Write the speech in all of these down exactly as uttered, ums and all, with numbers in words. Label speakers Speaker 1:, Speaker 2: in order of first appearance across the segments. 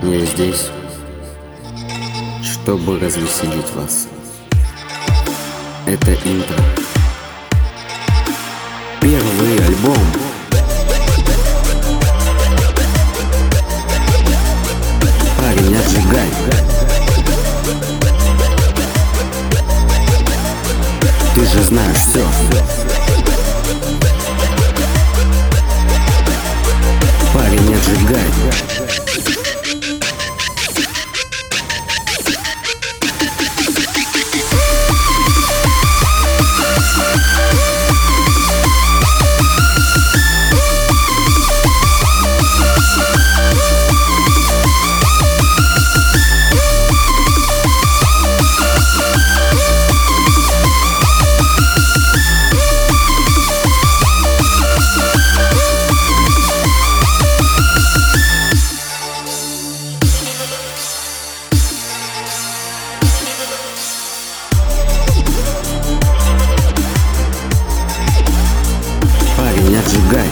Speaker 1: Я здесь, чтобы развеселить вас. Это интро. Первый альбом. Парень, отжигай. Ты же знаешь все. Парень, отжигай. Парень, отжигай.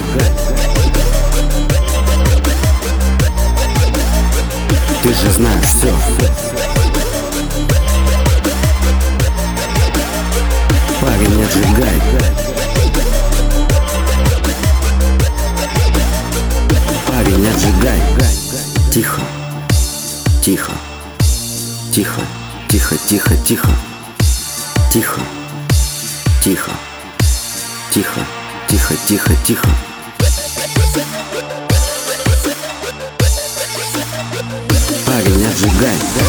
Speaker 1: Ты же знаешь все. Парень, отжигай. Парень, отжигай. Тихо, тихо, тихо, тихо, тихо, тихо, тихо, тихо, тихо. Тихо, тихо, тихо. Парень, отжигай.